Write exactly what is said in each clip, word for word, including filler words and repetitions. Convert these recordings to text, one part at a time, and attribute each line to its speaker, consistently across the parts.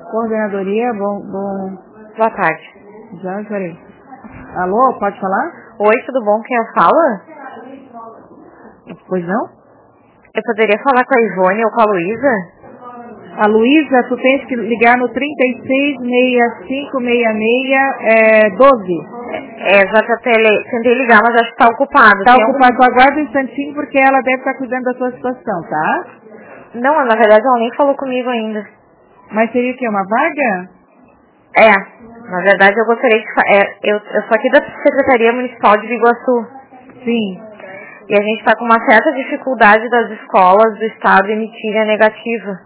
Speaker 1: Coordenadoria, bom, bom...
Speaker 2: Boa tarde.
Speaker 1: Já, peraí. Alô, pode falar?
Speaker 2: Oi, tudo bom? Quem eu falo?
Speaker 1: Pois não?
Speaker 2: Eu poderia falar com a Ivone ou com a Luísa?
Speaker 1: A Luísa, tu tens que ligar no trinta e seis, sessenta e cinco, sessenta e seis, é, doze.
Speaker 2: É, já tentei, tentei ligar, mas acho que tá ocupado.
Speaker 1: Tá
Speaker 2: Tem
Speaker 1: ocupado,
Speaker 2: algum...
Speaker 1: aguarda um instantinho, porque ela deve estar cuidando da sua situação, tá?
Speaker 2: Não, na verdade ela nem falou comigo ainda.
Speaker 1: Mas seria o quê? Uma vaga?
Speaker 2: É, na verdade eu gostaria de... fa- É, eu, eu sou aqui da Secretaria Municipal de Biguaçu.
Speaker 1: Sim.
Speaker 2: E a gente está com uma certa dificuldade das escolas do estado emitirem a negativa.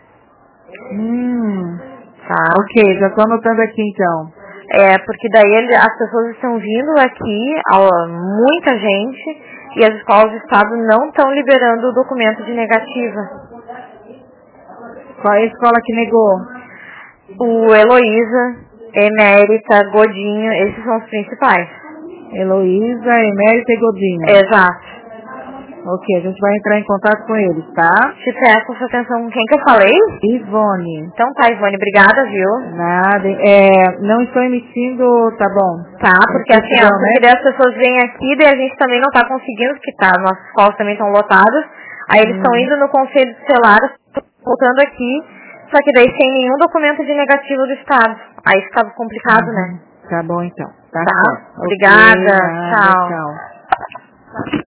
Speaker 1: Hum.
Speaker 2: Tá?
Speaker 1: Ok, já tô anotando aqui então.
Speaker 2: É, porque daí ele, as pessoas estão vindo aqui, ó, muita gente, e as escolas do estado não estão liberando o documento de negativa.
Speaker 1: Qual é a escola que negou?
Speaker 2: O Heloísa, Emérita, Godinho, esses são os principais.
Speaker 1: Heloísa, Emérita e Godinho.
Speaker 2: Exato.
Speaker 1: Ok, a gente vai entrar em contato com eles, tá?
Speaker 2: Te peço sua atenção com quem que eu falei?
Speaker 1: Ivone.
Speaker 2: Então tá, Ivone, obrigada, viu?
Speaker 1: Nada, é, não estou emitindo, tá bom.
Speaker 2: Tá, porque assim, ó, porque daí as pessoas vêm aqui, daí a gente também não tá conseguindo, porque tá, nossas escolas também estão lotadas, aí eles estão
Speaker 1: Hum.
Speaker 2: indo no conselho tutelar, voltando aqui, só que daí sem nenhum documento de negativo do estado. Aí ficava complicado,
Speaker 1: Uhum.
Speaker 2: né?
Speaker 1: Tá bom então. Tá,
Speaker 2: Tá,
Speaker 1: certo.
Speaker 2: obrigada,
Speaker 1: Ok, nada,
Speaker 2: tchau.
Speaker 1: tchau.